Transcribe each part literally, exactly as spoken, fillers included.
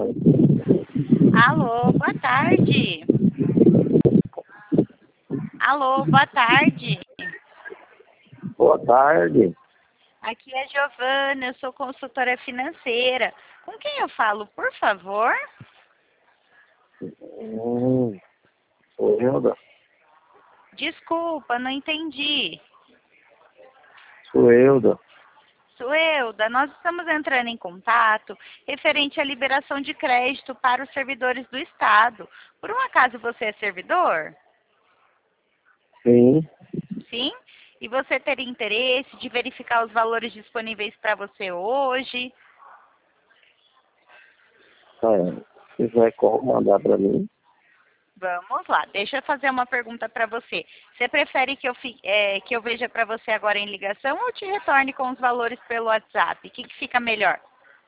Alô, boa tarde. Alô, boa tarde. Boa tarde. Aqui é a Giovana, eu sou consultora financeira. Com quem eu falo, por favor? Hum, sou Hilda. Desculpa, não entendi. Sou Hilda. Suelda, nós estamos entrando em contato referente à liberação de crédito para os servidores do Estado. Por um acaso você é servidor? Sim. Sim? E você teria interesse de verificar os valores disponíveis para você hoje? É, se quiser como mandar para mim. Vamos lá, deixa eu fazer uma pergunta para você. Você prefere que eu, fi, é, que eu veja para você agora em ligação ou te retorne com os valores pelo WhatsApp? O que, que fica melhor?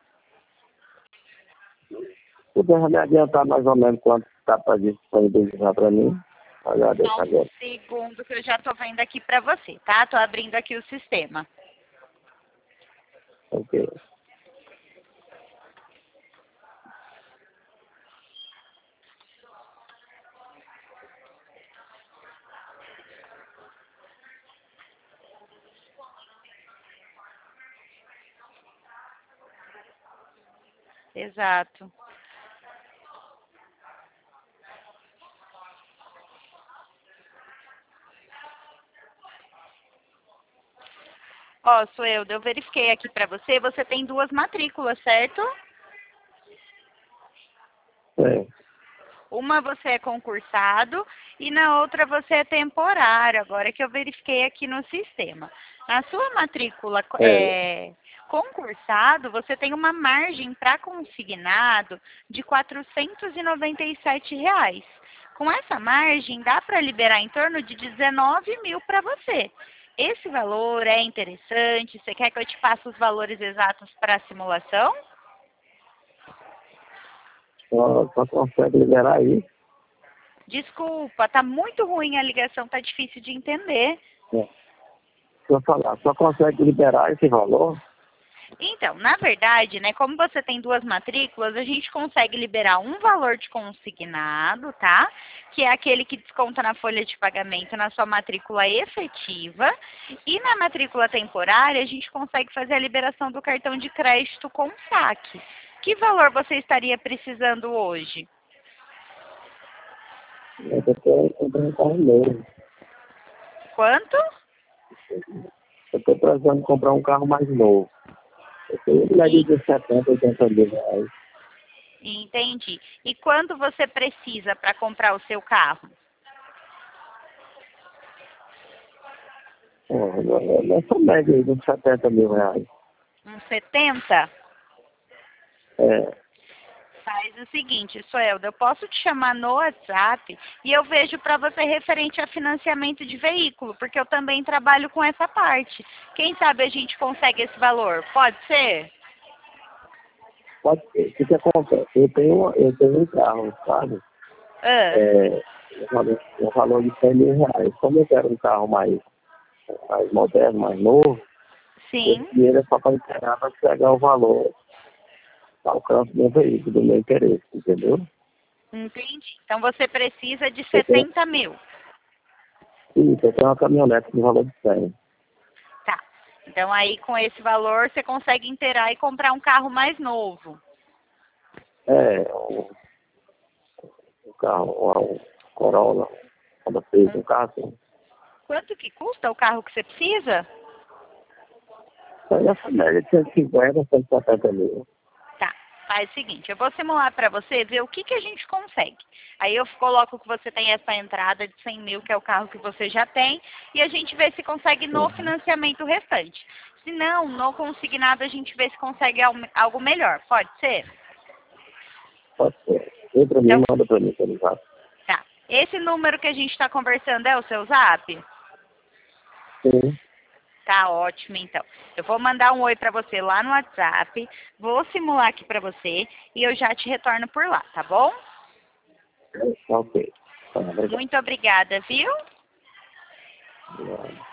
Puder me adiantar mais ou menos quanto está para disponibilizar para mim? Agradeço Só um agora. segundo que eu já estou vendo aqui para você, tá? Estou abrindo aqui o sistema. Ok. Exato. Ó, sou eu, eu verifiquei aqui para você, você tem duas matrículas, certo? É. Uma você é concursado e na outra você é temporário, agora que eu verifiquei aqui no sistema. Na sua matrícula É. é, concursado, você tem uma margem para consignado de quatrocentos e noventa e sete reais. Com essa margem, dá para liberar em torno de dezenove mil para você. Esse valor é interessante? Você quer que eu te passe os valores exatos para a simulação? Só, só consegue liberar aí. Desculpa, tá muito ruim a ligação, tá difícil de entender. É. Deixa eu falar, só consegue liberar esse valor? Então, na verdade, né, como você tem duas matrículas, a gente consegue liberar um valor de consignado, tá? Que é aquele que desconta na folha de pagamento na sua matrícula efetiva. E na matrícula temporária, a gente consegue fazer a liberação do cartão de crédito com saque. Que valor você estaria precisando hoje? Eu estou comprando um carro novo. Quanto? Eu estou precisando comprar um carro mais novo. Eu tenho média E, de setenta, oitenta mil reais. entendi. E quanto você precisa para comprar o seu carro? Oh, nessa média aí, de uns setenta mil reais. Uns setenta? É. Faz o seguinte, Suelda, eu posso te chamar no WhatsApp e eu vejo para você referente a financiamento de veículo, porque eu também trabalho com essa parte. Quem sabe a gente consegue esse valor? Pode ser? Pode ser. O que, que acontece? Eu tenho, eu tenho um carro, sabe? Ah, É, um valor, um valor de cem mil reais. Como eu quero um carro mais, mais moderno, mais novo, esse sim, dinheiro é só para entregar para pegar o valor ao alcance do meu veículo, do meu interesse, entendeu? entendi. Então você precisa de Eu tenho, setenta mil. isso, eu tenho uma caminhonete de valor de cem. Tá. Então aí com esse valor você consegue inteirar e comprar um carro mais novo. É, um, um carro, um Corolla, quando fez Um- um carro assim. Quanto que custa o carro que você precisa? Então, essa média de cento e cinquenta, cento e setenta mil. Tá, faz o seguinte, eu vou simular para você, ver o que, que a gente consegue. Aí eu coloco que você tem essa entrada de cem mil, que é o carro que você já tem, e a gente vê se consegue no Uhum. financiamento restante. Se não, não consignado, a gente vê se consegue al- algo melhor, pode ser? Pode ser. Vem para mim, Então, manda para mim, pelo zap. tá. Esse número que a gente está conversando é o seu zap? Sim. Tá ótimo, então. Eu vou mandar um oi para você lá no WhatsApp, vou simular aqui para você e eu já te retorno por lá, tá bom? Ok. Tá, obrigado. Muito obrigada, viu? Obrigado.